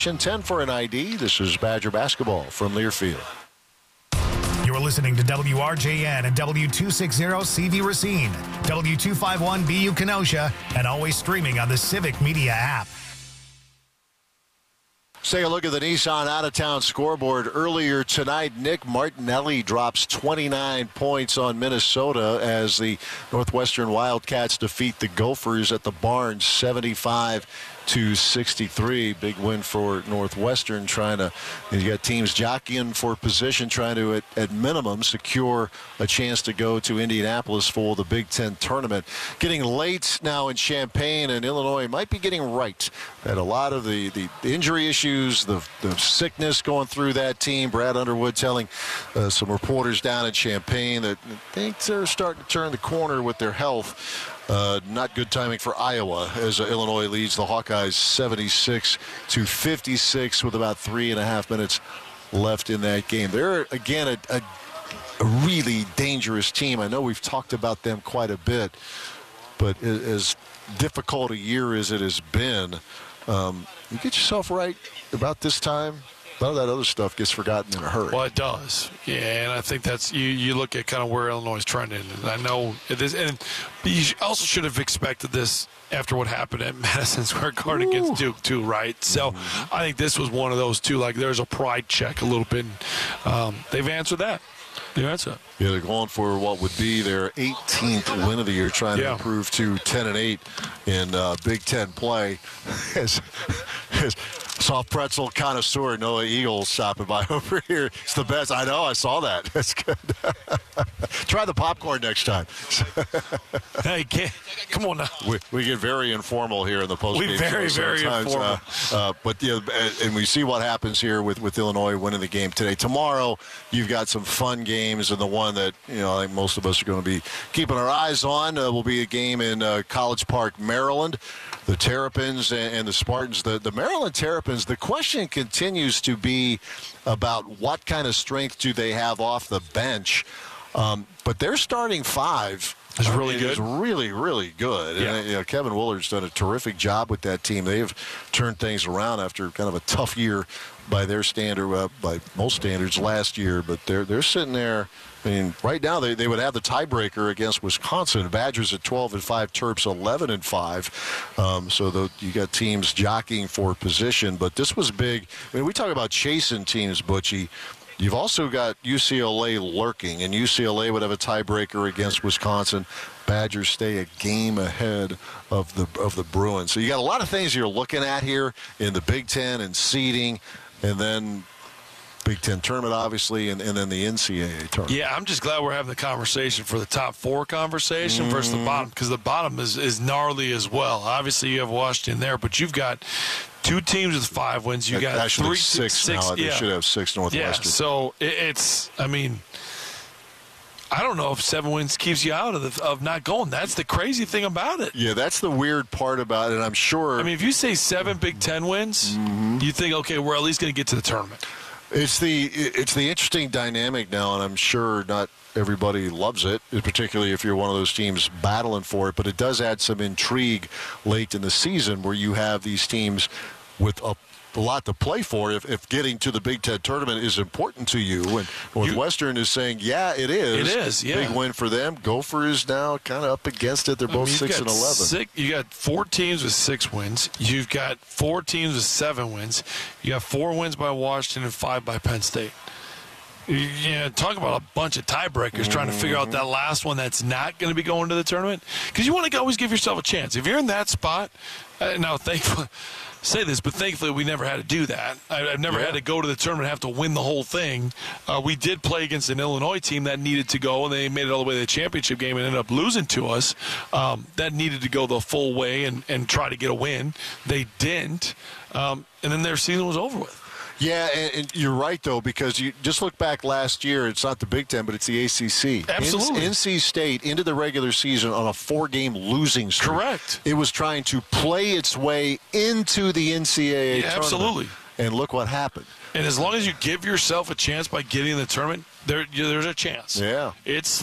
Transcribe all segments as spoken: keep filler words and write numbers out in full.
ten for an I D. This is Badger basketball from Learfield. You're listening to W R J N and W two sixty C V Racine, W two fifty-one B U Kenosha, and always streaming on the Civic Media app. Let's take a look at the Nissan out-of-town scoreboard. Earlier tonight, Nick Martinelli drops twenty-nine points on Minnesota as the Northwestern Wildcats defeat the Gophers at the Barn seventy-five to sixty-three. Big win for Northwestern, trying to, you got teams jockeying for position, trying to, at, at minimum, secure a chance to go to Indianapolis for the Big Ten tournament. Getting late now in Champaign, and Illinois might be getting right. Had a lot of the, the injury issues, the, the sickness going through that team. Brad Underwood telling uh, some reporters down in Champaign that things are starting to turn the corner with their health. Uh, not good timing for Iowa as uh, Illinois leads the Hawkeyes seventy-six to fifty-six with about three and a half minutes left in that game. They're, again, a, a, a really dangerous team. I know we've talked about them quite a bit, but as difficult a year as it has been, um, you get yourself right about this time, a lot of that other stuff gets forgotten in a hurry. Well, it does. Yeah, and I think that's, you, you look at kind of where Illinois is trending. And I know it is, and you also should have expected this after what happened at Madison Square Garden Ooh. against Duke, too, right? So mm-hmm. I think this was one of those, too. Like, there's a pride check a little bit. Um, they've answered that. They've answered that. Yeah, they're going for what would be their eighteenth win of the year, trying yeah. to improve to ten and eight in uh, Big Ten play. as, as soft pretzel connoisseur Noah Eagles stopping by over here. It's the best. I know. I saw that. That's good. Try the popcorn next time. Hey, can't, come on now. We, we get very informal here in the postgame. We very, very informal. Uh, uh, but yeah, and we see what happens here with, with Illinois winning the game today. Tomorrow, you've got some fun games, and the one that you know I think most of us are going to be keeping our eyes on uh, will be a game in uh, College Park, Maryland. The Terrapins and, and the Spartans. The, the Maryland Terrapins, the question continues to be about what kind of strength do they have off the bench. Um, but their starting five is really good. Is really, really good. Yeah. And, you know, Kevin Willard's done a terrific job with that team. They've turned things around after kind of a tough year by their standard, uh, by most standards last year. But they're they're sitting there. I mean, right now they, they would have the tiebreaker against Wisconsin. Badgers at twelve and five, Terps eleven and five. Um, so the, you got teams jockeying for position. But this was big. I mean, we talk about chasing teams, Butchie. You've also got U C L A lurking, and U C L A would have a tiebreaker against Wisconsin. Badgers stay a game ahead of the of the Bruins. So you got a lot of things you're looking at here in the Big Ten and seeding, and then Big Ten tournament, obviously, and, and then the N C double A tournament. Yeah, I'm just glad we're having the conversation for the top four conversation mm-hmm. versus the bottom, because the bottom is, is gnarly as well. Obviously, you have Washington there, but you've got two teams with five wins. You got Actually three, six, six now. Yeah. They should have six Northwestern. Yeah, so it, it's, I mean, I don't know if seven wins keeps you out of the, of not going. That's the crazy thing about it. Yeah, that's the weird part about it, and I'm sure. I mean, if you say seven Big Ten wins, mm-hmm. you think, okay, we're at least going to get to the tournament. It's the it's the interesting dynamic now, and I'm sure not everybody loves it, particularly if you're one of those teams battling for it, but it does add some intrigue late in the season where you have these teams with a a lot to play for if, if getting to the Big Ten tournament is important to you. And Northwestern you, is saying, yeah, it is. It is, yeah. Big win for them. Gophers now kind of up against it. They're both I mean, six and eleven. Six, you got four teams with six wins. You've got four teams with seven wins. You got four wins by Washington and five by Penn State. You know, talk about a bunch of tiebreakers mm-hmm. trying to figure out that last one that's not going to be going to the tournament. Because you want to always give yourself a chance. If you're in that spot, uh, now thankfully, say this, but thankfully we never had to do that. I, I've never yeah. had to go to the tournament and have to win the whole thing. Uh, we did play against an Illinois team that needed to go, and they made it all the way to the championship game and ended up losing to us. Um, that needed to go the full way and, and try to get a win. They didn't. Um, and then their season was over with. Yeah, and, and you're right, though, because you just look back last year. It's not the Big Ten, but it's the A C C. Absolutely. N C State into the regular season on a four-game losing streak. Correct. It was trying to play its way into the N C double A yeah, tournament. Absolutely. And look what happened. And as long as you give yourself a chance by getting in the tournament, there, there's a chance. Yeah. It's slim,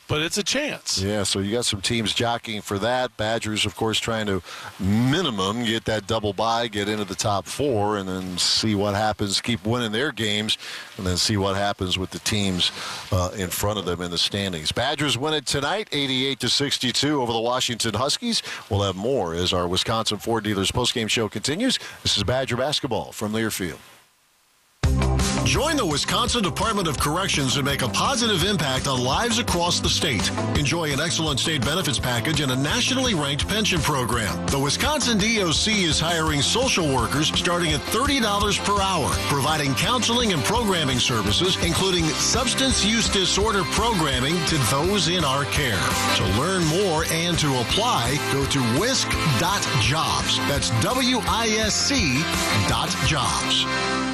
but it's a chance. Yeah, so you got some teams jockeying for that. Badgers, of course, trying to minimum get that double bye, get into the top four, and then see what happens, keep winning their games, and then see what happens with the teams uh, in front of them in the standings. Badgers win it tonight, eighty-eight to sixty-two over the Washington Huskies. We'll have more as our Wisconsin Ford Dealers postgame show continues. This is Badger basketball from Learfield. Join the Wisconsin Department of Corrections and make a positive impact on lives across the state. Enjoy an excellent state benefits package and a nationally ranked pension program. The Wisconsin D O C is hiring social workers starting at thirty dollars per hour, providing counseling and programming services, including substance use disorder programming to those in our care. To learn more and to apply, go to wisc dot jobs. That's W I S C dot jobs.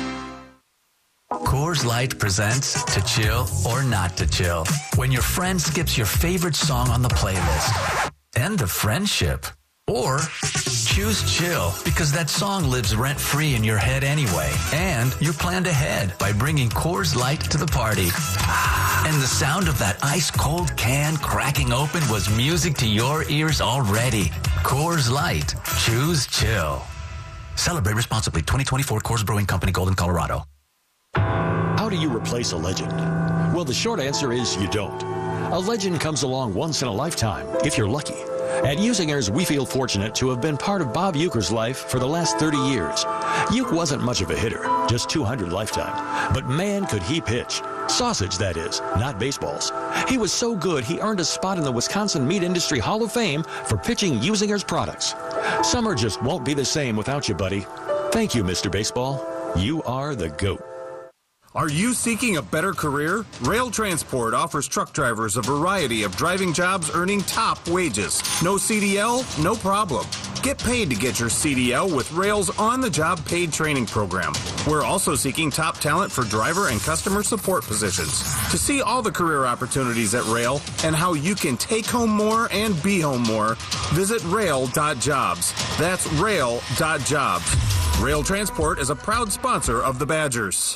Coors Light presents To Chill or Not to Chill. When your friend skips your favorite song on the playlist. End of friendship. Or choose chill because that song lives rent-free in your head anyway. And you planned ahead by bringing Coors Light to the party. And the sound of that ice-cold can cracking open was music to your ears already. Coors Light. Choose chill. Celebrate responsibly. twenty twenty-four Coors Brewing Company, Golden, Colorado. How do you replace a legend? Well, the short answer is you don't. A legend comes along once in a lifetime, if you're lucky. At Usingers, we feel fortunate to have been part of Bob Uecker's life for the last thirty years. Ueck wasn't much of a hitter, just two hundred lifetime. But man, could he pitch. Sausage, that is, not baseballs. He was so good, he earned a spot in the Wisconsin Meat Industry Hall of Fame for pitching Usingers products. Summer just won't be the same without you, buddy. Thank you, Mister Baseball. You are the GOAT. Are you seeking a better career? Rail Transport offers truck drivers a variety of driving jobs earning top wages. No C D L? No problem. Get paid to get your C D L with Rail's on-the-job paid training program. We're also seeking top talent for driver and customer support positions. To see all the career opportunities at Rail and how you can take home more and be home more, visit rail dot jobs. That's rail dot jobs. Rail Transport is a proud sponsor of the Badgers.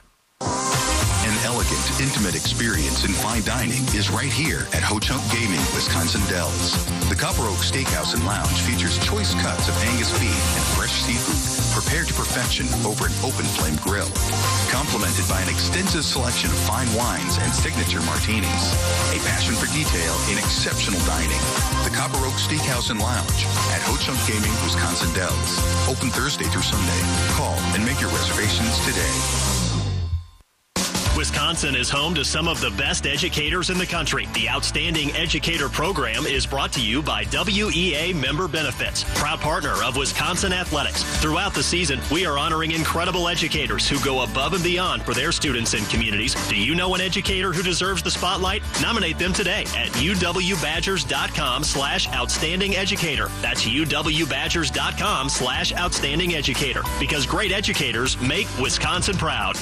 An elegant, intimate experience in fine dining is right here at Ho-Chunk Gaming, Wisconsin Dells. The Copper Oak Steakhouse and Lounge features choice cuts of Angus beef and fresh seafood prepared to perfection over an open flame grill. Complemented by an extensive selection of fine wines and signature martinis. A passion for detail in exceptional dining. The Copper Oak Steakhouse and Lounge at Ho-Chunk Gaming, Wisconsin Dells. Open Thursday through Sunday. Call and make your reservations today. Wisconsin is home to some of the best educators in the country. The Outstanding Educator Program is brought to you by W E A Member Benefits, proud partner of Wisconsin Athletics. Throughout the season, we are honoring incredible educators who go above and beyond for their students and communities. Do you know an educator who deserves the spotlight? Nominate them today at u w badgers dot com slash outstanding educator. That's u w badgers dot com slash outstanding educator. Because great educators make Wisconsin proud.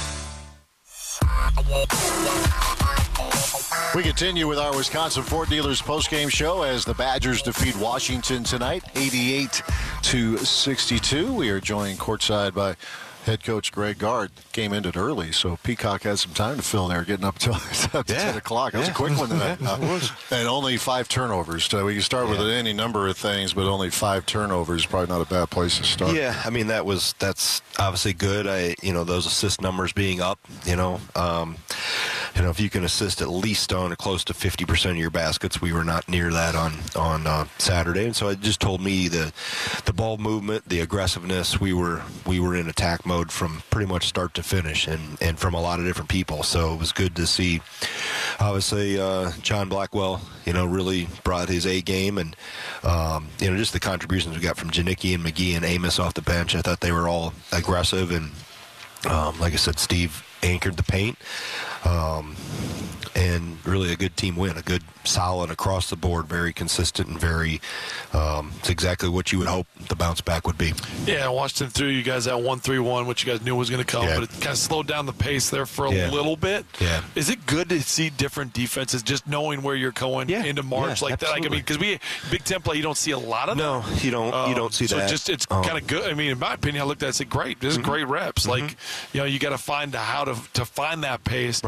We continue with our Wisconsin Ford Dealers postgame show as the Badgers defeat Washington tonight, eighty-eight to sixty-two. We are joined courtside by head coach Greg Gard. Game ended early, so Peacock had some time to fill there, getting up till yeah. ten o'clock. That was yeah. a quick one tonight. Uh, and only five turnovers. So we can start yeah. with any number of things, but only five turnovers. Probably not a bad place to start. Yeah, I mean, that was that's obviously good. I, you know, those assist numbers being up, you know, um, you know, if you can assist at least on or close to fifty percent of your baskets, we were not near that on on uh, Saturday, and so it just told me the the ball movement, the aggressiveness. We were we were in attack mode from pretty much start to finish, and and from a lot of different people. So it was good to see. Obviously, uh, John Blackwell, you know, really brought his A game, and um, you know, just the contributions we got from Janicki and McGee and Amos off the bench. I thought they were all aggressive, and um, like I said, Steve anchored the paint. Um, and really a good team win, a good solid across the board, very consistent and very, um, it's exactly what you would hope the bounce back would be. Yeah, Washington threw you guys at one three one, which you guys knew was going to come, yeah. but it kind of slowed down the pace there for a yeah. little bit. Yeah. Is it good to see different defenses, just knowing where you're going yeah. into March yeah, like absolutely. that? Like, I mean, because we Big Ten play, you don't see a lot of no, that. No, you don't. Um, you don't see so that. So just it's um, kind of good. I mean, in my opinion, I looked at it and said, great. This is mm-hmm. great reps. Mm-hmm. Like, you know, you got to find how to to find that pace. Right.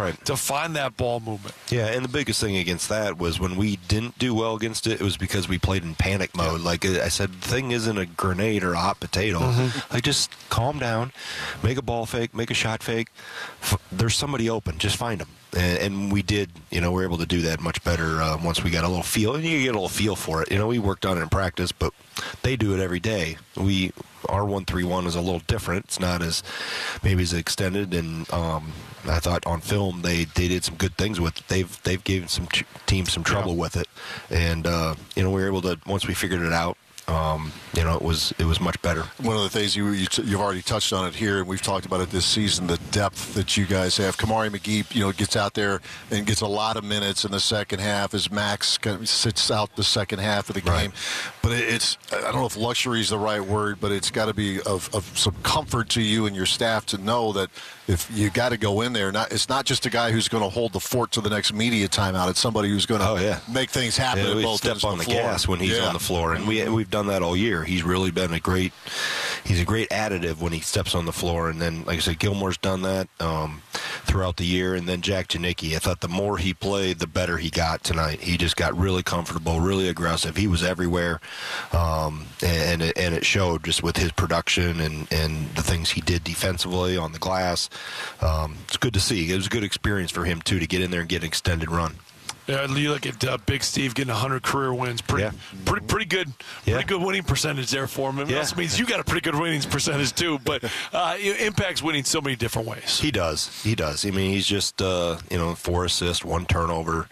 right. to find that ball movement. Yeah, and the biggest thing against that was when we didn't do well against it, it was because we played in panic mode. Yeah. Like I said, the thing isn't a grenade or a hot potato. Mm-hmm. Like, just calm down, make a ball fake, make a shot fake. There's somebody open. Just find them. And, and we did, you know, we were able to do that much better uh, once we got a little feel. And you get a little feel for it. You know, we worked on it in practice, but they do it every day. We Our one three one is a little different. It's not as maybe as extended, and um, I thought on film they, they did some good things with it. They've they've given some ch- teams some trouble yeah. with it, and uh, you know we were able to, once we figured it out, um, you know it was it was much better. One of the things you, you t- you've already touched on it here, and we've talked about it this season, the depth that you guys have. Kamari McGee, you know, gets out there and gets a lot of minutes in the second half as Max kind of sits out the second half of the game. Right. But it's, I don't know if luxury is the right word, but it's got to be of, of some comfort to you and your staff to know that if you got to go in there, not it's not just a guy who's going to hold the fort to the next media timeout. It's somebody who's going to oh, yeah. make things happen. Yeah, at we both step ends on of the, the floor. gas when he's yeah. on the floor, and we we've done that all year. He's really been a great, he's a great additive when he steps on the floor. And then, like I said, Gilmore's done that um, throughout the year, and then Jack Janicki. I thought the more he played, the better he got tonight. He just got really comfortable, really aggressive. He was everywhere. Um, And it, and it showed just with his production and, and the things he did defensively on the glass. Um, it's good to see. It was a good experience for him, too, to get in there and get an extended run. Yeah, you look at uh, Big Steve getting one hundred career wins. Pretty, yeah. pretty, pretty good. Yeah. Pretty good winning percentage there for him. It yeah. also means you got a pretty good winning percentage too. But uh, Impact's winning so many different ways. He does. He does. I mean, he's just uh, you know four assists, one turnover,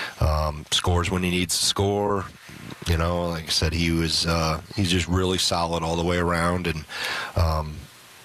um, scores when he needs to score. You know, like I said, he was uh, he's just really solid all the way around, and um,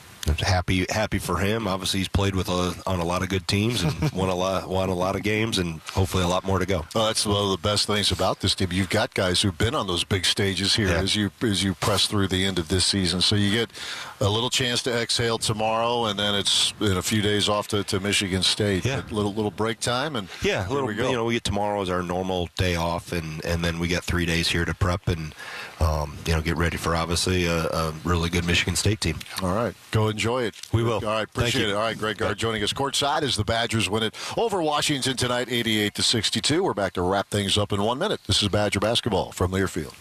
happy happy for him. Obviously, he's played with a, on a lot of good teams and won a lot won a lot of games, and hopefully a lot more to go. Well, that's one of the best things about this team. You've got guys who've been on those big stages here yeah. as you as you press through the end of this season. So you get a little chance to exhale tomorrow, and then it's in a few days off to, to Michigan State. Yeah, a little little break time, and yeah, a little. We go. You know, we get tomorrow as our normal day off, and, and then we get three days here to prep and um, you know get ready for obviously a, a really good Michigan State team. All right, go enjoy it. We will. All right, appreciate it. All right, Greg Gard joining us courtside as the Badgers win it over Washington tonight, eighty-eight to sixty-two. We're back to wrap things up in one minute. This is Badger basketball from Learfield.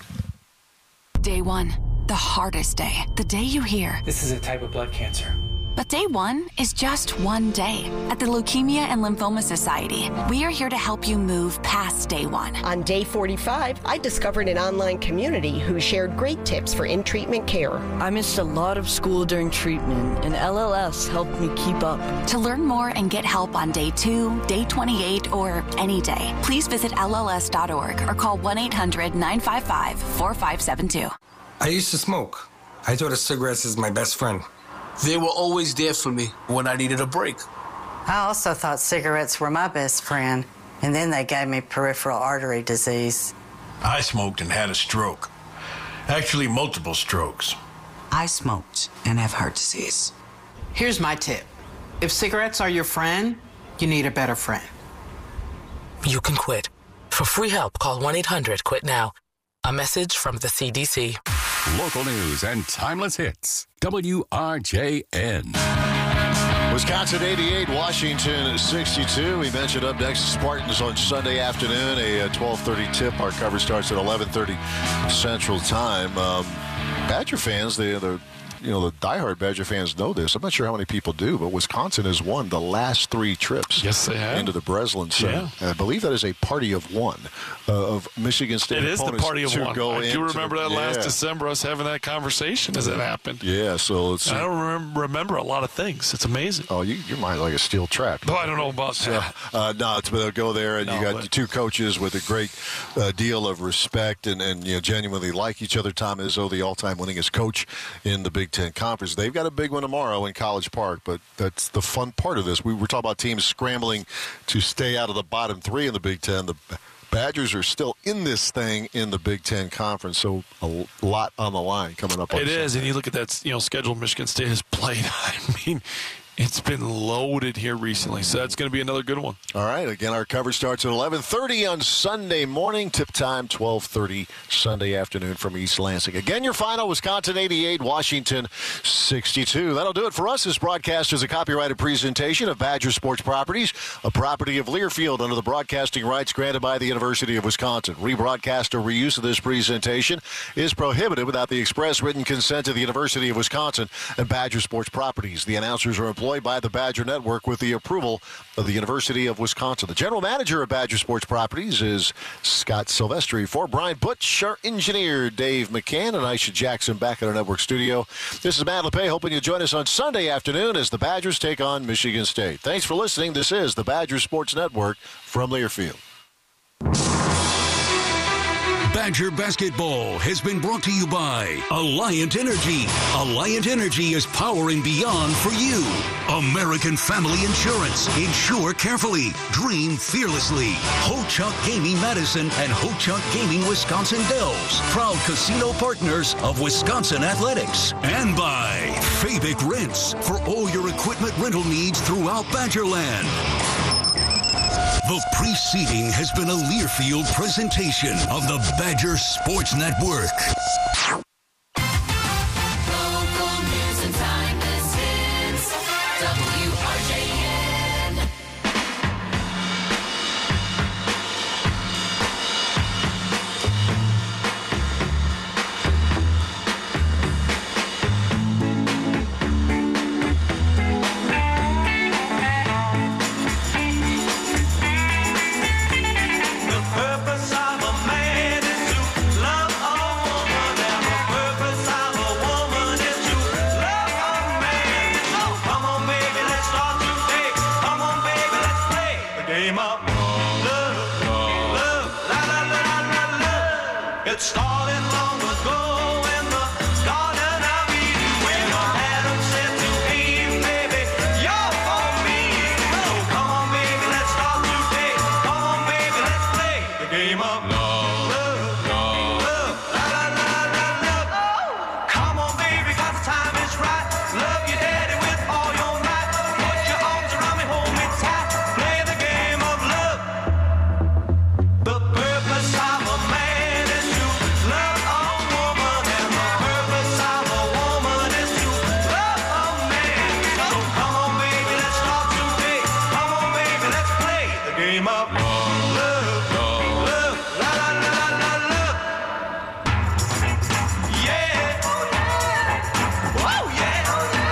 Day one, the hardest day. The day you hear, this is a type of blood cancer. But day one is just one day. At the Leukemia and Lymphoma Society, we are here to help you move past day one. On day forty-five, I discovered an online community who shared great tips for in-treatment care. I missed a lot of school during treatment, and L L S helped me keep up. To learn more and get help on day two, day twenty-eight, or any day, please visit L L S dot org or call one eight hundred nine five five four five seven two. I used to smoke. I thought of cigarettes as my best friend. They were always there for me when I needed a break. I also thought cigarettes were my best friend, and then they gave me peripheral artery disease. I smoked and had a stroke. Actually, multiple strokes. I smoked and have heart disease. Here's my tip. If cigarettes are your friend, you need a better friend. You can quit. For free help, call one eight hundred quit now. A message from the C D C. Local news and timeless hits. W R J N. Wisconsin eighty-eight, Washington sixty-two. We mentioned up next Spartans on Sunday afternoon, a twelve thirty tip. Our coverage starts at eleven thirty Central Time. Um, Badger fans, they, they're you know, the diehard Badger fans know this. I'm not sure how many people do, but Wisconsin has won the last three trips yes, they have. into the Breslin Center. Yeah. And I believe that is a party of one uh, of Michigan State It is the party of one. Go I do remember the, that yeah. last December, us having that conversation as it happened. Yeah, so let's see. I don't remember, remember a lot of things. It's amazing. Oh, you, your mind's like a steel trap. No, I don't know about so, that. Uh, no, it's, but go there, and no, you got but, two coaches with a great uh, deal of respect and, and you know, genuinely like each other. Tom Izzo, the all-time winningest coach in the Big Ten Conference. They've got a big one tomorrow in College Park, but that's the fun part of this. We were talking about teams scrambling to stay out of the bottom three in the Big Ten. The Badgers are still in this thing in the Big Ten Conference, so a lot on the line coming up on It is, Sunday. and you look at that, you know, schedule Michigan State has played. I mean, It's been loaded here recently, so that's going to be another good one. All right. Again, our coverage starts at eleven thirty on Sunday morning. Tip time, twelve thirty Sunday afternoon from East Lansing. Again, your final, Wisconsin eighty-eight, Washington sixty-two. That'll do it for us. This broadcast is a copyrighted presentation of Badger Sports Properties, a property of Learfield under the broadcasting rights granted by the University of Wisconsin. Rebroadcast or reuse of this presentation is prohibited without the express written consent of the University of Wisconsin and Badger Sports Properties. The announcers are employed by the Badger Network with the approval of the University of Wisconsin. The general manager of Badger Sports Properties is Scott Silvestri. For Brian Butch, our engineer Dave McCann, and Aisha Jackson back at our network studio. This is Matt LePay, hoping you'll join us on Sunday afternoon as the Badgers take on Michigan State. Thanks for listening. This is the Badger Sports Network from Learfield. Badger Basketball has been brought to you by Alliant Energy. Alliant Energy is powering beyond for you. American Family Insurance. Insure carefully. Dream fearlessly. Ho-Chunk Gaming Madison and Ho-Chunk Gaming Wisconsin Dells. Proud casino partners of Wisconsin Athletics. And by Fabic Rents for all your equipment rental needs throughout Badgerland. The preceding has been a Learfield presentation of the Badger Sports Network. Local news and timeless hits. W R J N. It started long ago in the Garden of Eden when Adam said to Eve, baby, you're for me. So come on, baby, let's start today. Come on, baby, let's play the game of love, love, love, la la la la love. Oh, come on, baby, 'cause the time is right. Love your daddy with all your might. Put your arms around me, hold me tight. Play the game of love. The purpose of a man is to love a woman, and the purpose of a woman is to love a man. So come on, baby, let's start today. Come on, baby, let's play the game of love, love, love, la la la la love. Yeah, oh yeah.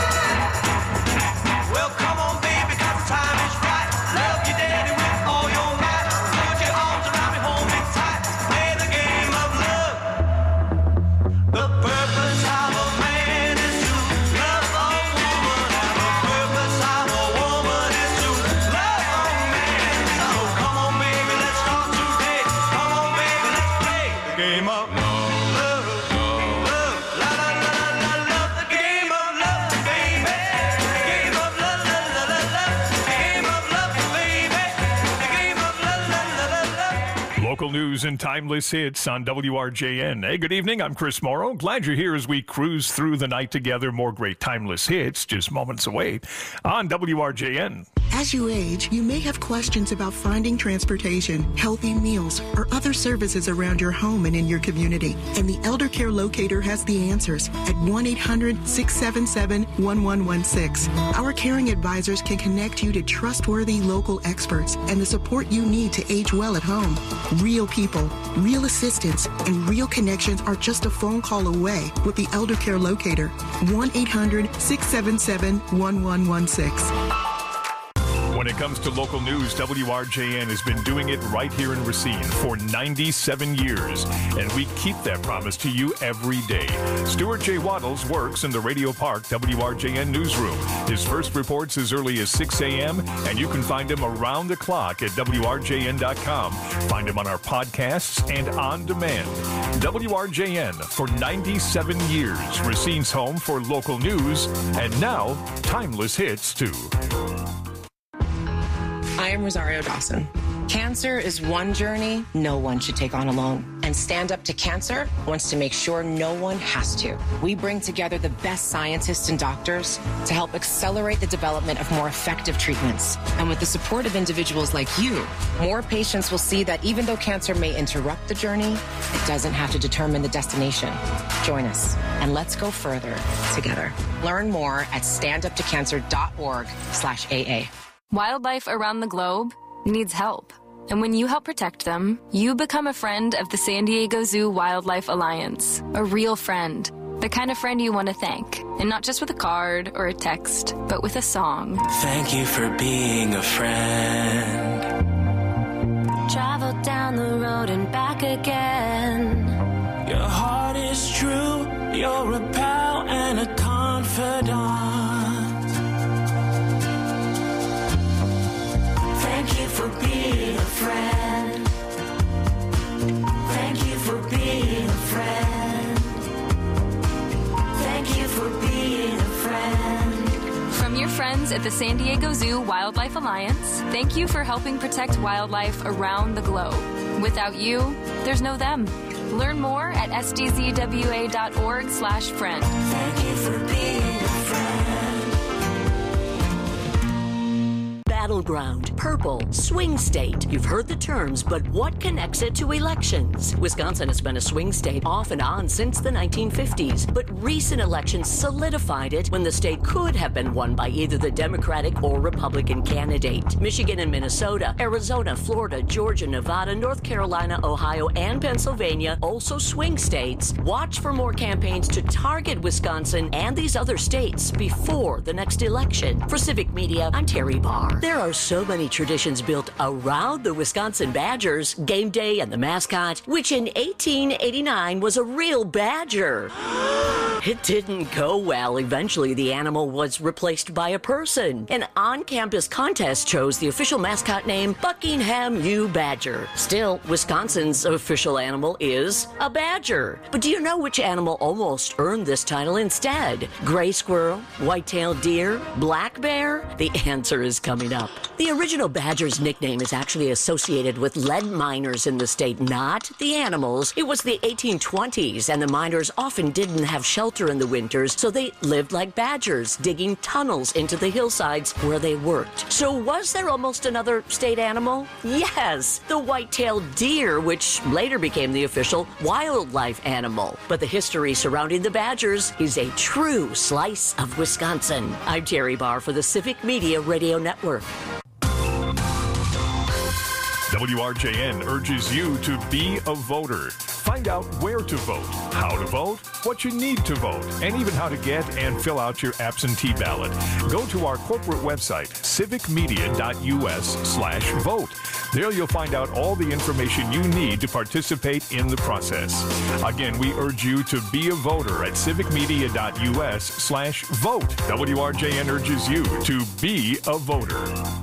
Well, come on, baby, 'cause the time is right. Love your daddy with all your might. Put your arms around me, hold me tight. Play the game of love. The purpose of a man is to love a woman, and the purpose of a woman is to love a man. So come on, baby, let's start today. Come on, baby, let's play the game of love, love, love, la la la la love. The game of love, baby. The game of love, la la la la. The game of love, baby. The game of love, la la la la. Local news and timeless hits on W R J N. Hey, good evening. I'm Chris Morrow. Glad you're here as we cruise through the night together. More great timeless hits just moments away on W R J N. As you age, you may have questions about finding transportation, healthy meals, or other services around your home and in your community. And the Elder Care Locator has the answers at one eight hundred, six seven seven, one one one six. Our caring advisors can connect you to trustworthy local experts and the support you need to age well at home. Real people, real assistance, and real connections are just a phone call away with the Elder Care Locator. one eight hundred, six seven seven, one one one six. When it comes to local news, W R J N has been doing it right here in Racine for ninety-seven years, and we keep that promise to you every day. Stuart J. Waddles works in the Radio Park W R J N newsroom. His first reports as early as six a.m., and you can find him around the clock at W R J N dot com. Find him on our podcasts and on demand. W R J N for ninety-seven years, Racine's home for local news, and now timeless hits too. I am Rosario Dawson. Cancer is one journey no one should take on alone. and Stand Up to Cancer wants to make sure no one has to. We bring together the best scientists and doctors to help accelerate the development of more effective treatments. And with the support of individuals like you, more patients will see that even though cancer may interrupt the journey, it doesn't have to determine the destination. Join us and let's go further together. Learn more at standuptocancer.org slash AA. Wildlife around the globe needs help. And when you help protect them, you become a friend of the San Diego Zoo Wildlife Alliance. A real friend. The kind of friend you want to thank. And not just with a card or a text, but with a song. Thank you for being a friend. Travel down the road and back again. Your heart is true. You're a pal and a confidant. Thank you for being a friend. Thank you for being a friend. Thank you for being a friend. From your friends at the San Diego Zoo Wildlife Alliance, thank you for helping protect wildlife around the globe. Without you, there's no them. Learn more at s d z w a dot org slash friend. Thank you for being a friend. Battleground, purple, swing state. You've heard the terms, but what connects it to elections? Wisconsin has been a swing state off and on since the nineteen fifties, but recent elections solidified it when the state could have been won by either the Democratic or Republican candidate. Michigan and Minnesota, Arizona, Florida, Georgia, Nevada, North Carolina, Ohio, and Pennsylvania, also swing states. Watch for more campaigns to target Wisconsin and these other states before the next election. For Civic Media, I'm Terry Barr. There are so many traditions built around the Wisconsin Badgers, game day and the mascot, which in eighteen eighty-nine was a real badger. It didn't go well. Eventually, the animal was replaced by a person. An on-campus contest chose the official mascot name Buckingham U. Badger. Still, Wisconsin's official animal is a badger. But do you know which animal almost earned this title instead? Gray squirrel, white-tailed deer, black bear? The answer is coming up. The original badger's nickname is actually associated with lead miners in the state, not the animals. It was the eighteen twenties, and the miners often didn't have shelter in the winters, so they lived like badgers, digging tunnels into the hillsides where they worked. So was there almost another state animal? Yes, the white-tailed deer, which later became the official wildlife animal. But the history surrounding the badgers is a true slice of Wisconsin. I'm Terry Barr for the Civic Media Radio Network. W R J N urges you to be a voter. Find out where to vote, how to vote, what you need to vote, and even how to get and fill out your absentee ballot. Go to our corporate website, civicmedia.us slash vote. There you'll find out all the information you need to participate in the process. Again, we urge you to be a voter at civicmedia.us slash vote. W R J N urges you to be a voter.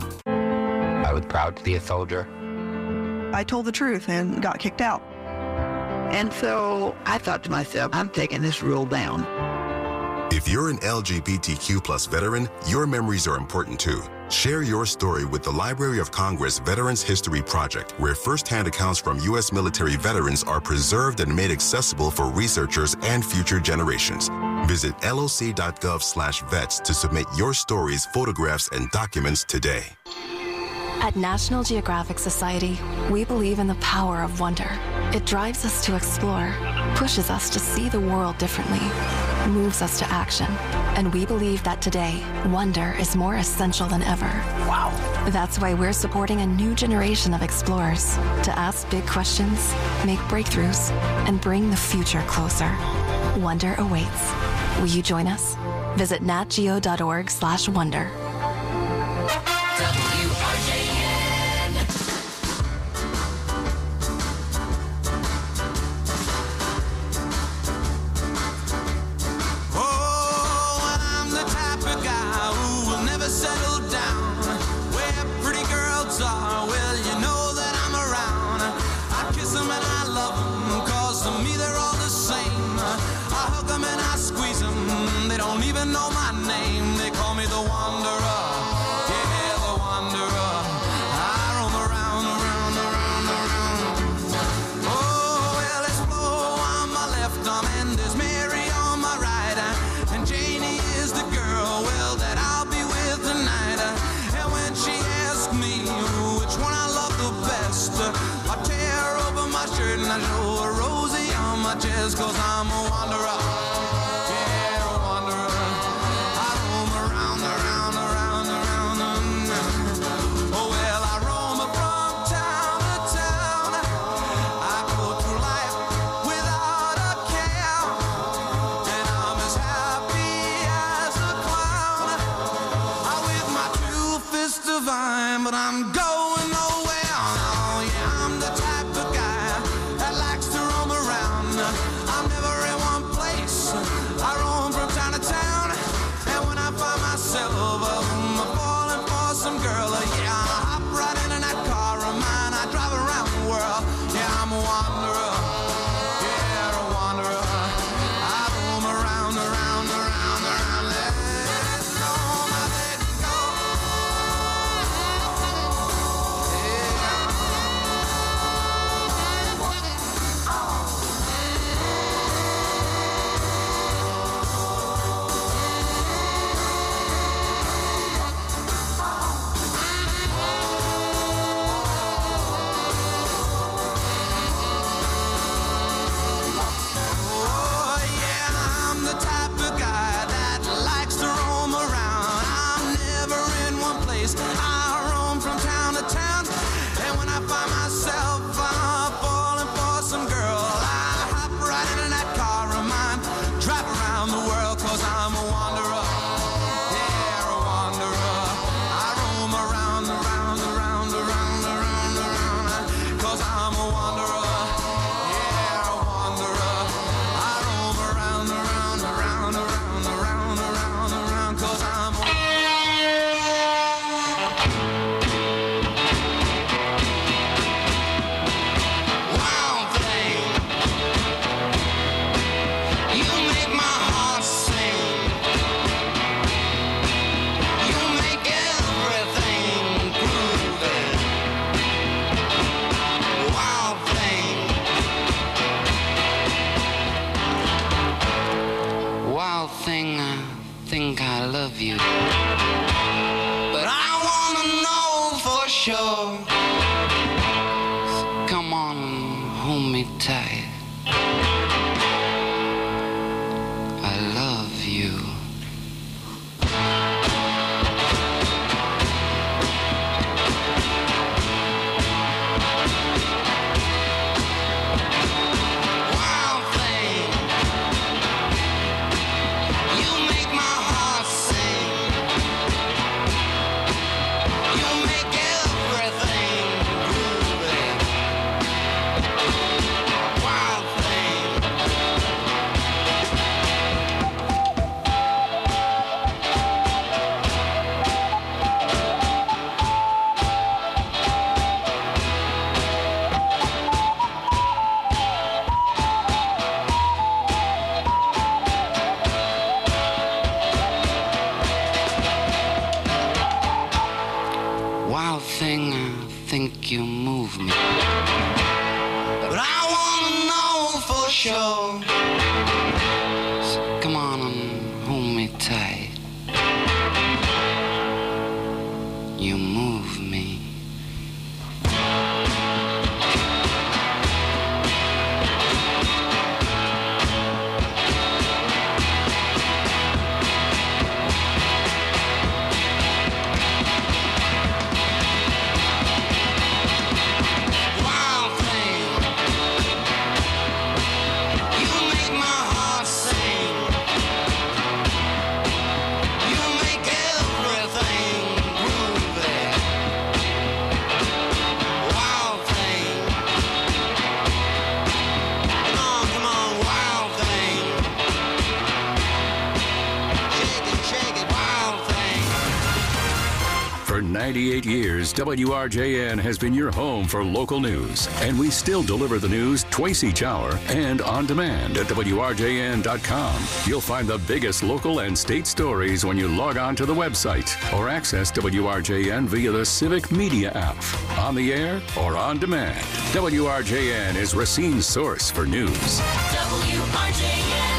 I was proud to be a soldier. I told the truth and got kicked out. And so I thought to myself, I'm taking this rule down. If you're an L G B T Q plus veteran, your memories are important too. Share your story with the Library of Congress Veterans History Project, where firsthand accounts from U S military veterans are preserved and made accessible for researchers and future generations. Visit loc.gov slash vets to submit your stories, photographs, and documents today. At National Geographic Society, we believe in the power of wonder. It drives us to explore, pushes us to see the world differently, moves us to action. And we believe that today, wonder is more essential than ever. Wow. That's why we're supporting a new generation of explorers to ask big questions, make breakthroughs, and bring the future closer. Wonder awaits. Will you join us? Visit natgeo.org slash wonder. Know my name, they call me the Wanderer. Yeah, the Wanderer. I show a rosy on my chest, cause I'm a wanderer. Yeah, a wanderer. I roam around, around, around, around, around. Oh, well, I roam from town to town. I go through life without a care. And I'm as happy as a clown. I with my two fists divine, but I'm going nowhere. Oh, yeah, I'm the type of guy that likes to roam around. I'm never in one place. I roam from town to town. And when I find myself um, falling for some girl, uh, yeah, I hop right in that car of mine. I drive around the world. Yeah, I'm a wanderer. Yeah, a wanderer. I roam around, around, around, around. Let go, my let go. Oh, yeah, I'm the type of guy that likes to roam around. I'm never in one place. I roam from town to town. And when I find myself uh, falling for some girl, I hop right into that car of mine, drive around the world, cause I'm a wanderer. Yeah, a wanderer. I roam around, around, around, around, around, around, cause I'm a wanderer. Yeah, a wanderer. I roam around, around, around, around, around, around, around, cause I'm a wild thing. You make my heart sing. You make everything groovy. Wild thing. Wild thing, I think I love you. But I wanna know for sure. So come on and hold me tight. I love you. Wild thing. You make my heart sing. You make everything groovy. Wild thing. Wild thing, I think you move me. But I wanna know for sure. So come on and hold me tight. You move me. Wild thing. You make my heart sing. You make everything groovy. Wild thing. Come on, come on, wild thing. Shake it, shake it, wild thing. For ninety-eight years, W R J N has been your home for local news, and we still deliver the news twice each hour and on demand at W R J N dot com. You'll find the biggest local and state stories when you log on to the website or access W R J N via the Civic Media app, on the air or on demand. W R J N is Racine's source for news. W R J N.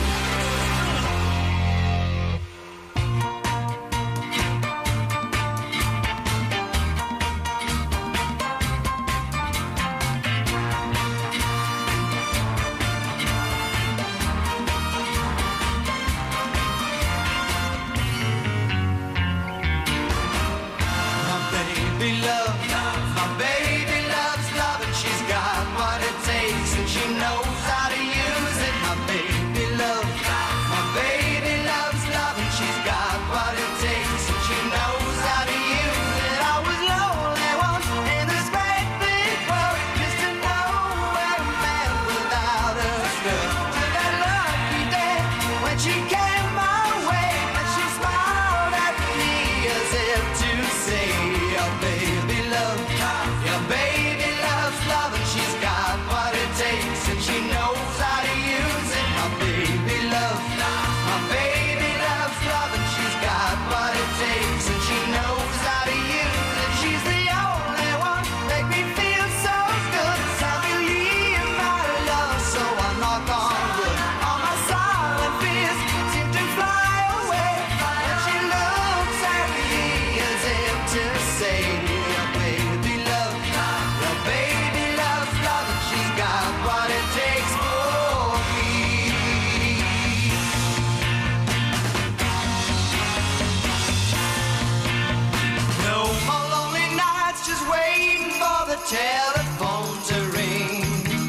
telephone to ring.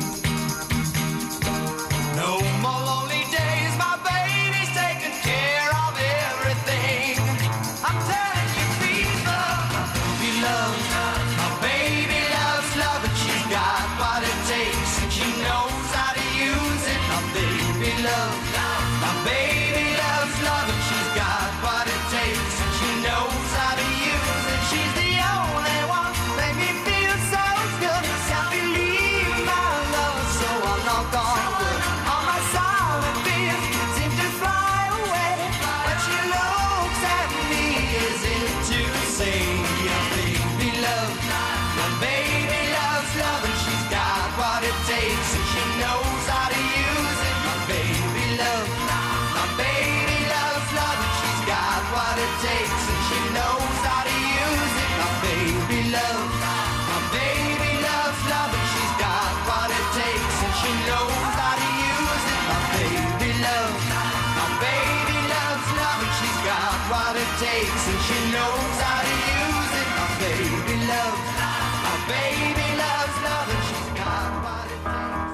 No more lonely days, my baby's taking care of everything. I'm telling you, people, we love. My baby loves love, and she's got what it takes, and she knows how to use it. My baby loves. My baby loves love, and she's got what it takes, and she knows how to use it. She's the only one make me feel so good. Can't believe my love, so I knock on wood. All my silent fears seem to fly away when she looks at me, as if to say, "Yeah, baby love, my baby loves love, and she's got what it takes, and she knows how to use it." My baby love, my baby loves love, and she's got what it takes, and she knows how to use it. My baby love, my baby loves love, and she's got what it takes, and she knows how to use it. My baby love, my baby loves love, and she's got what it takes, and she knows how to use it. My baby love, my baby loves love, and she's got what it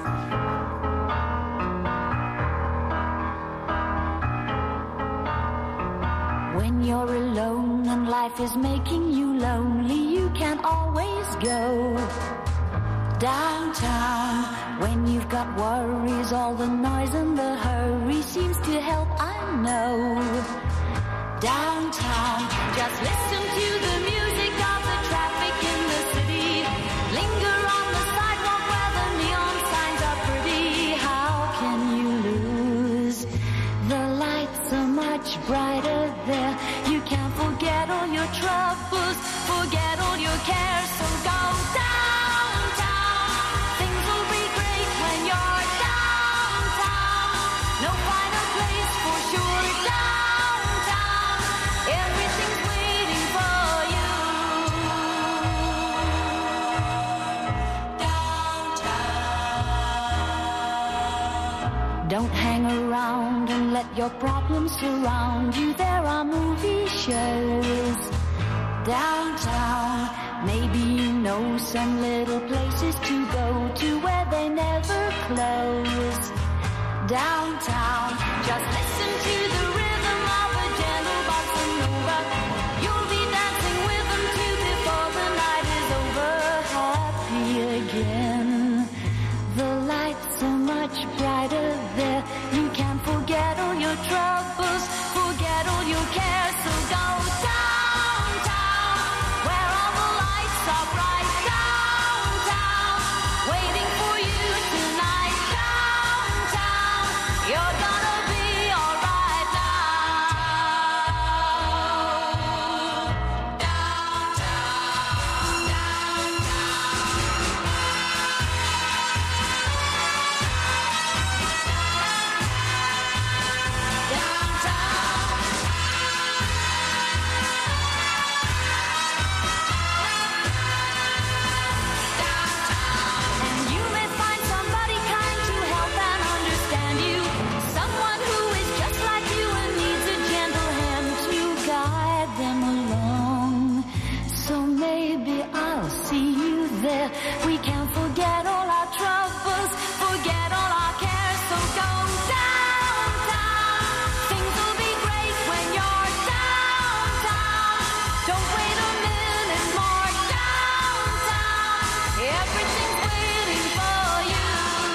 takes. When you're alone and life is making you lonely, you can always go downtown. When you've got worries, all the noise and the hurry seems to help, I know. Downtown, just listen to the music of the traffic in the city. Linger on the sidewalk where the neon signs are pretty. How can you lose? The lights are much brighter there. You can forget all your troubles, forget all your cares, so go downtown. Things will be great when you're downtown. No finer place for sure, downtown. Everything's waiting for you. Downtown. Don't hang around and let your problems surround you. There are movie shows downtown. Maybe you know some little places to go to where they never close. Downtown, just listen to the rhythm of a gentle bossa nova. You'll be dancing with them too before the night is over. Happy again. The lights are much brighter there. You can forget all your troubles, forget all your cares, so go downtown, where all the lights are bright. Downtown, waiting for you tonight. Downtown, you're gonna be alright now. Downtown, and you may find somebody kind to help and understand you. Someone who is just like you and needs a gentle hand to guide them along. So maybe I'll see you there. We can forget all our troubles, forget all our cares, so go downtown. Things will be great when you're downtown. Don't wait a minute more. Downtown, everything's waiting for you.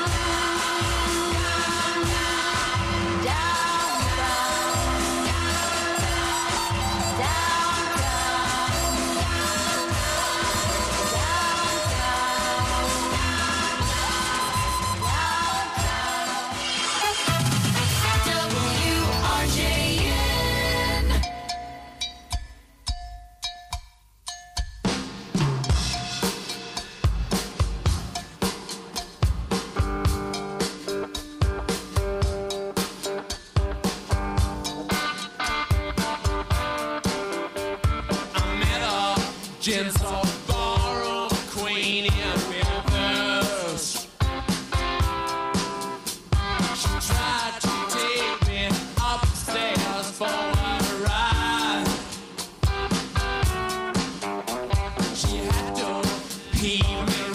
W R J N. I met a gentle ballroom queen in Memphis. She tried to take me upstairs for a ride. She had to pee me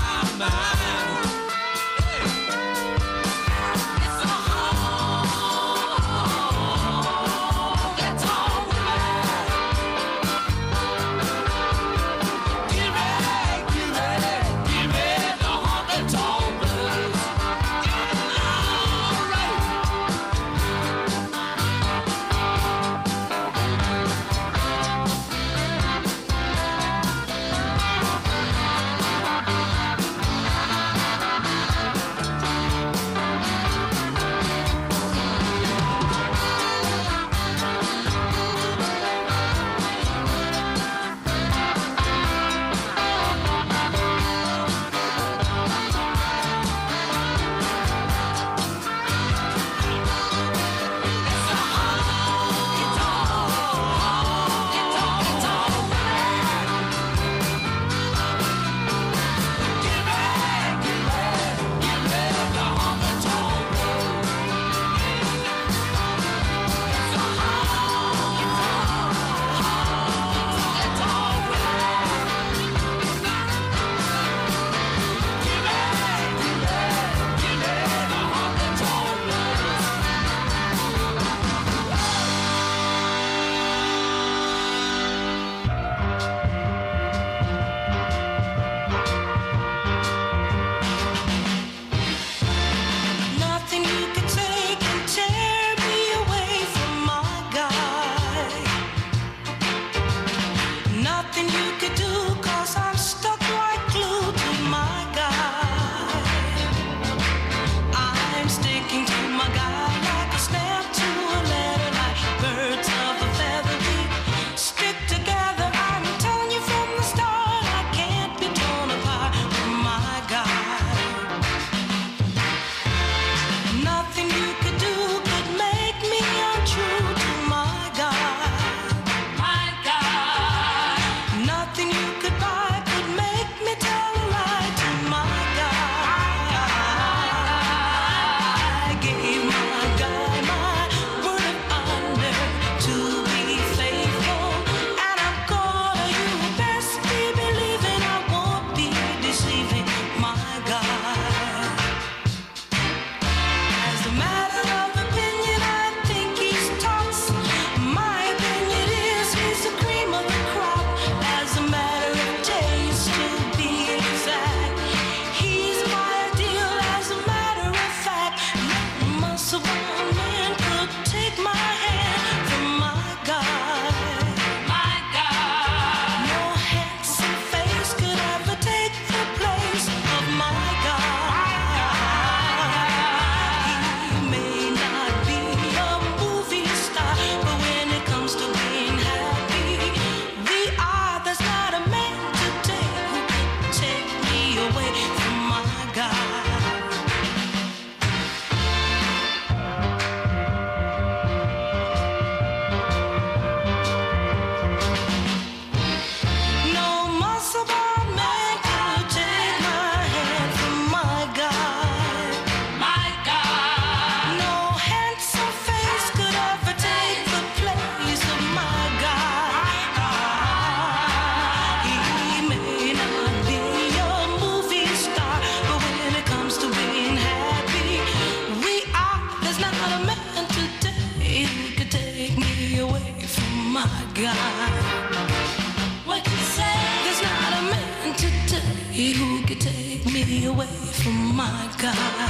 who could take me away from my God.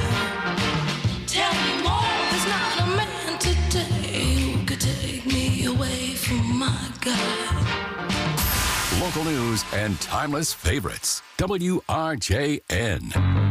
Tell me more. There's not a man today who could take me away from my God. Local news and timeless favorites. W R J N.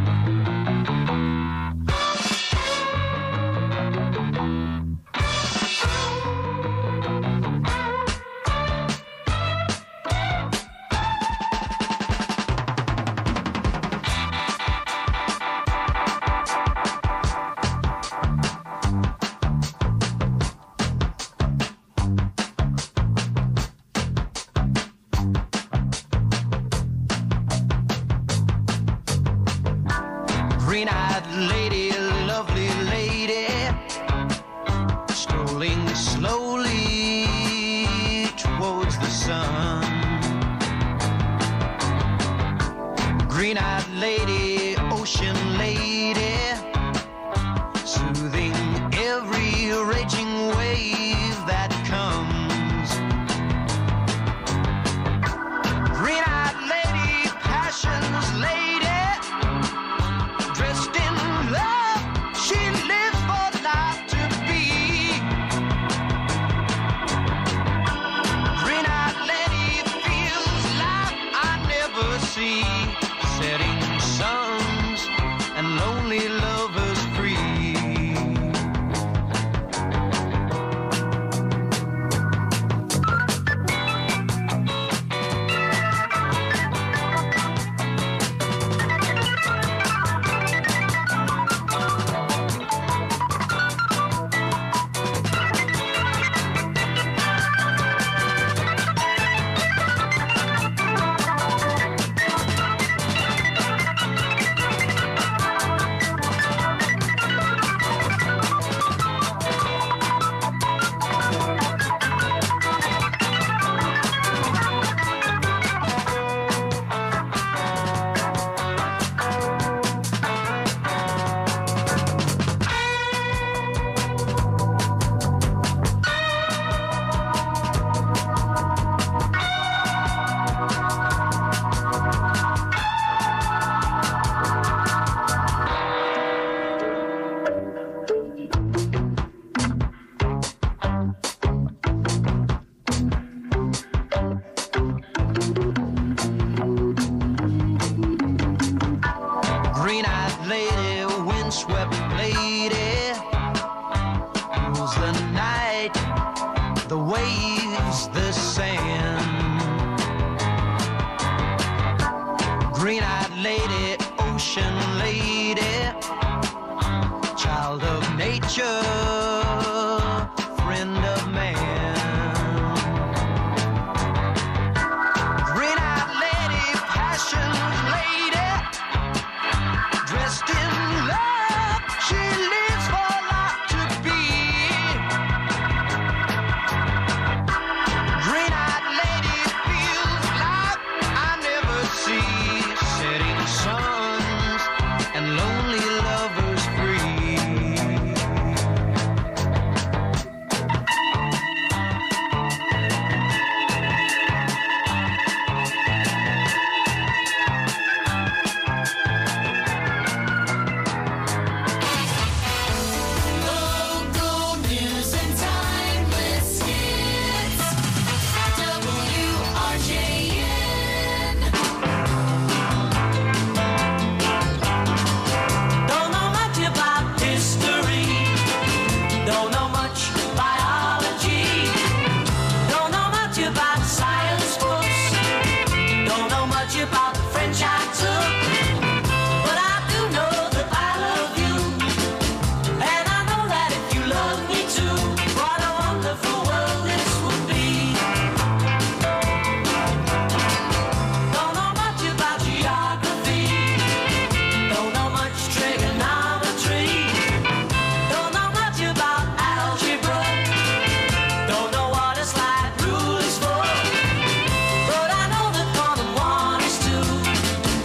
Green-eyed lady, lovely lady, strolling slowly towards the sun. green-eyed lady, ocean lady, soothing every raging wave that comes. Green-eyed lady, passion's lady, dressed in love, she lives for life to be. Green-eyed lady feels life I never see, setting suns and lonely lovers free. Green-eyed lady, windswept lady, rules the night, the waves, the sand. Green-eyed lady, ocean lady, child of nature, friend of man. Green-eyed lady, passion lady, dressed in love, she lives for life to be. Green-eyed lady feels life I never see, setting suns and lonely lovers free. Local news and timeless hits. W R J N. Don't know much about history. Don't know much biology. Don't know much about science books. Don't know much about the French I took. But I do know that I love you. And I know that if you love me too, what a wonderful world this would be. Don't know much about geography. Don't know much trigonometry. Don't know much about algebra. Don't know what a slide rule is for. But I know that one and one is two.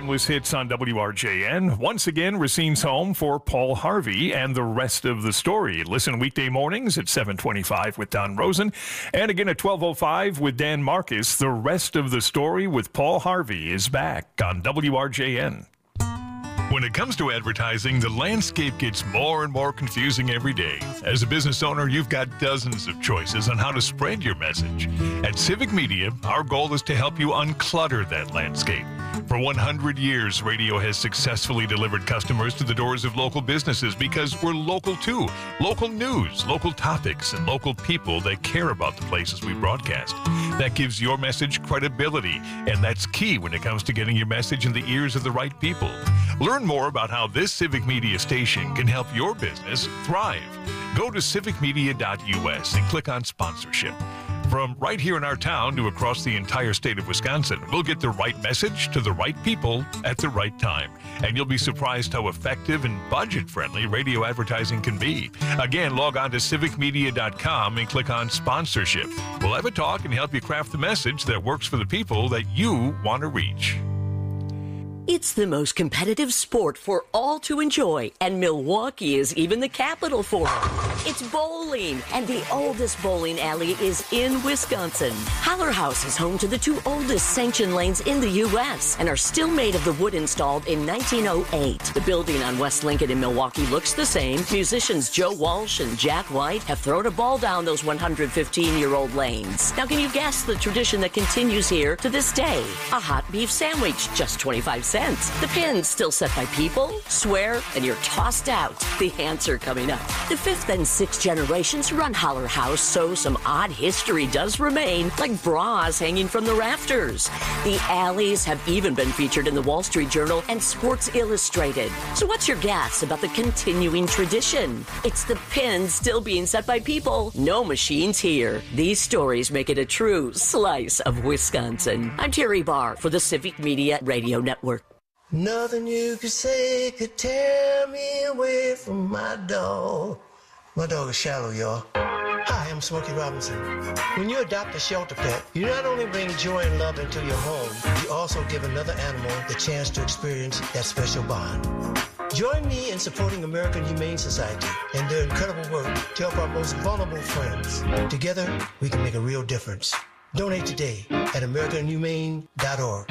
Timeless hits on W R J N. Once again, Racine's home for Paul Harvey and the rest of the story. Listen weekday mornings at seven twenty-five with Don Rosen. And again at twelve oh five with Dan Marcus. The rest of the story with Paul Harvey is back on W R J N. When it comes to advertising, the landscape gets more and more confusing every day. As a business owner, you've got dozens of choices on how to spread your message. At Civic Media, our goal is to help you unclutter that landscape. For one hundred years, radio has successfully delivered customers to the doors of local businesses because we're local too. Local news, local topics, and local people that care about the places we broadcast. That gives your message credibility, and that's key when it comes to getting your message in the ears of the right people. Learn more about how this Civic Media station can help your business thrive. Go to civic media dot U S and click on sponsorship. From right here in our town to across the entire state of Wisconsin, we'll get the right message to the right people at the right time. And you'll be surprised how effective and budget-friendly radio advertising can be. Again, log on to civic media dot com and click on sponsorship. We'll have a talk and help you craft the message that works for the people that you want to reach. It's the most competitive sport for all to enjoy, and Milwaukee is even the capital for it. It's bowling, and the oldest bowling alley is in Wisconsin. Holler House is home to the two oldest sanctioned lanes in the U S and are still made of the wood installed in nineteen oh eight. The building on West Lincoln in Milwaukee looks the same. Musicians Joe Walsh and Jack White have thrown a ball down those one hundred fifteen-year-old lanes. Now, can you guess the tradition that continues here to this day? A hot beef sandwich, just twenty-five cents. The pin's still set by people, swear, and you're tossed out. The answer coming up. The fifth and sixth generations run Holler House, so some odd history does remain, like bras hanging from the rafters. The alleys have even been featured in the Wall Street Journal and Sports Illustrated. So what's your guess about the continuing tradition? It's the pins still being set by people, no machines here. These stories make it a true slice of Wisconsin. I'm Terry Barr for the Civic Media Radio Network. Nothing you could say could tear me away from my dog. My dog is Shallow, y'all. Hi, I'm Smokey Robinson. When you adopt a shelter pet, you not only bring joy and love into your home, you also give another animal the chance to experience that special bond. Join me in supporting American Humane Society and their incredible work to help our most vulnerable friends. Together, we can make a real difference. Donate today at american humane dot org.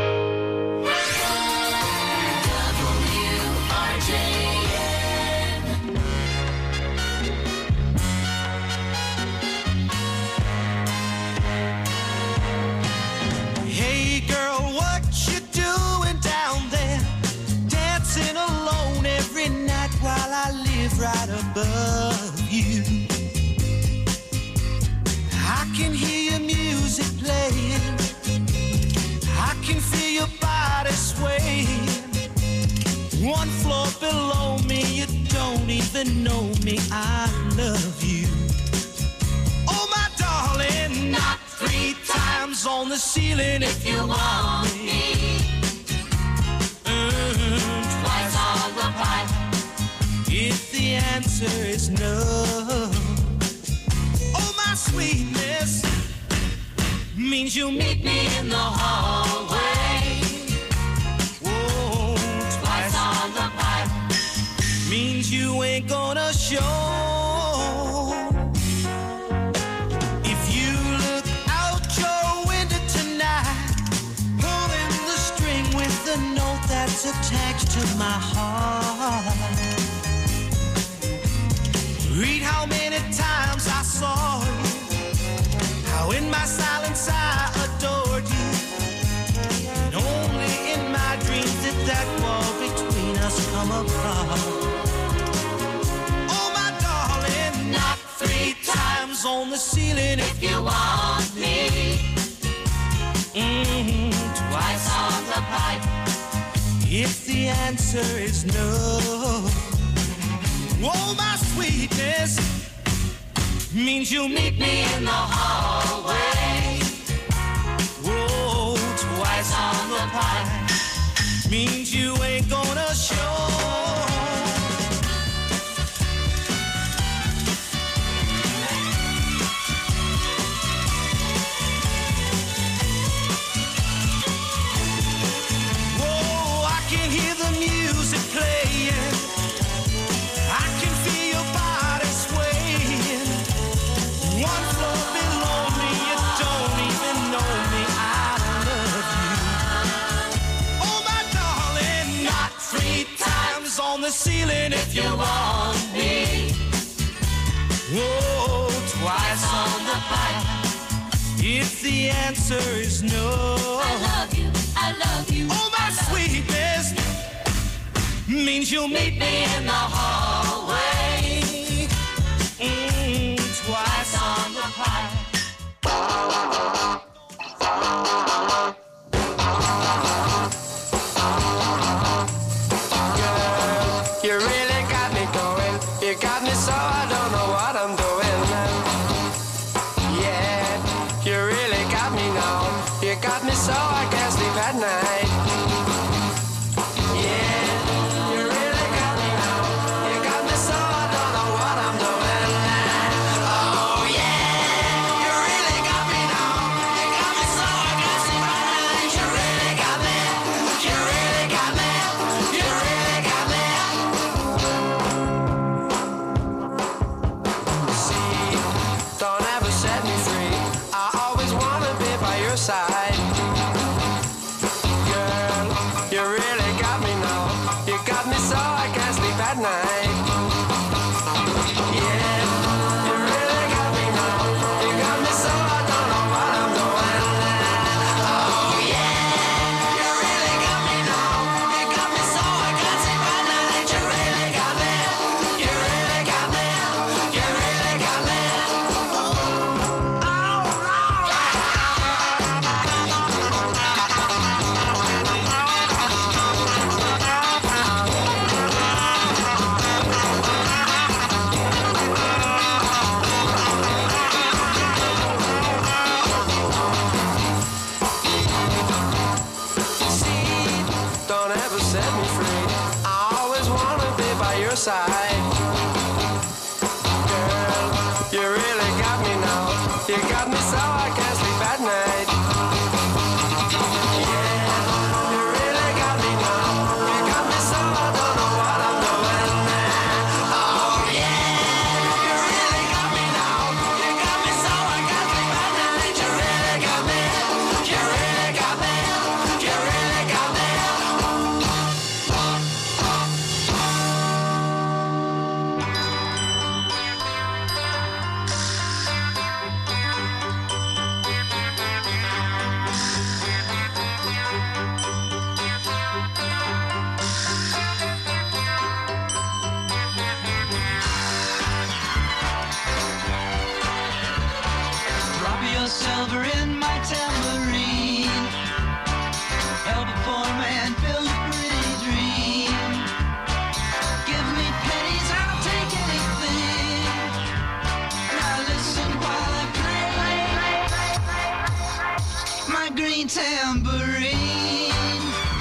Hey girl, what you doing down there? Dancing alone every night while I live right above you. I can hear your music playing, I can feel your body swaying. One floor below me, you don't even know me, I love you. Oh my darling, not three times on the ceiling if you want me. Mm, twice on the pipe if the answer is no. Oh my sweetness means you'll meet me in the hallway. Whoa, twice on the pipe means you ain't gonna show. That's attached to my heart. Read how many times I saw you, how in my silence I adored you, and only in my dreams did that wall between us come apart. Oh my darling, not three times on the ceiling if you want me. Mm-hmm, twice on the pipe if the answer is no. Oh, my sweetness means you'll meet me in the hallway. Oh, twice on the pipe means you ain't gonna show. Whoa. If the answer is no, I love you, I love you. Oh, my sweetness means you'll meet me in the hallway. Mm, twice on the pie. You really got me going. You got me so I don't know what I'm doing. Yeah, you really got me now. You got me so I can't sleep at night. Yeah, you really got me now. You got me so I don't know what I'm doing. Oh yeah, you really got me now. You got me so I can't sleep at night. You really got me. You really got me. You really got me. Don't ever set me free. I always wanna be by your side. Girl, you really got me now. You got me so I can't sleep at night. Yeah, you really got me now. You got me so I don't know what I'm doing. Oh yeah, you really got me now. You got me so I can't sleep at night. You really got me. You really got me. You really got me. Don't ever set me free. I always wanna be by your side. Girl, you really got me now. You got me so I can't sleep at night. Yeah, you really got me now. You got me so I don't know what I'm doing. Oh yeah, you really got me now. You got me so I can't sleep at night. You really got me. You really got me. You really got me. Drop your silver in my tambourine. Help a poor man build a pretty dream. Give me pennies, I'll take anything. Now listen while I play my green tambourine.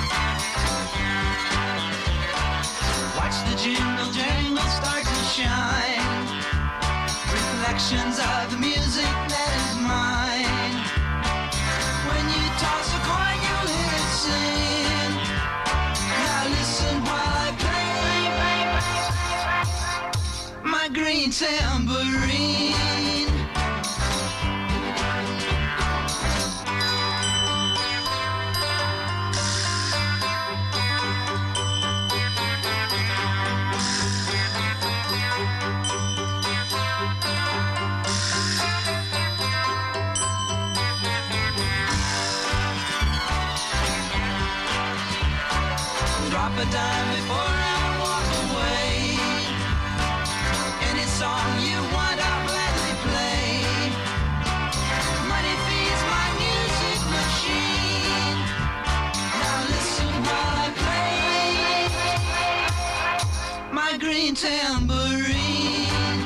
Watch the jingle jangle start to shine. Reflections of the music that is mine. When you toss a coin, you'll hear it sing. Now listen while I play my green tambourine. Drop a dime before I walk away. Any song you want, I'll gladly play. Money feeds my music machine. Now listen while I play my green tambourine.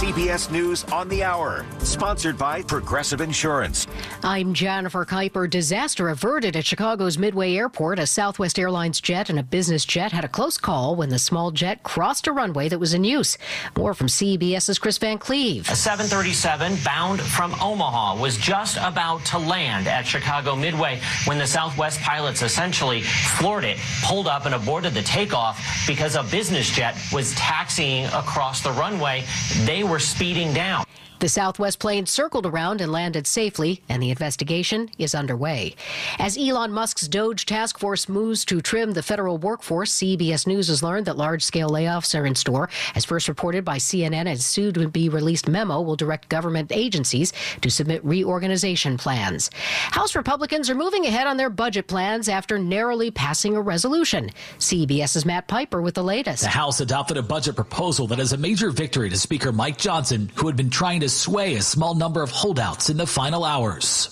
C B S News on the Hour, sponsored by Progressive Insurance. I'm Jennifer Kuiper. Disaster averted at Chicago's Midway Airport. A Southwest Airlines jet and a business jet had a close call when the small jet crossed a runway that was in use. More from CBS's Chris Van Cleve. A seven thirty-seven bound from Omaha was just about to land at Chicago Midway when the Southwest pilots essentially floored it, pulled up and aborted the takeoff because a business jet was taxiing across the runway. They were speeding down. The Southwest plane circled around and landed safely, and the investigation is underway. As Elon Musk's Doge task force moves to trim the federal workforce, C B S News has learned that large-scale layoffs are in store. As first reported by C N N, a soon-to-be-released memo will direct government agencies to submit reorganization plans. House Republicans are moving ahead on their budget plans after narrowly passing a resolution. CBS's Matt Piper with the latest. The House adopted a budget proposal that is a major victory to Speaker Mike Johnson, who had been trying to sway a small number of holdouts in the final hours.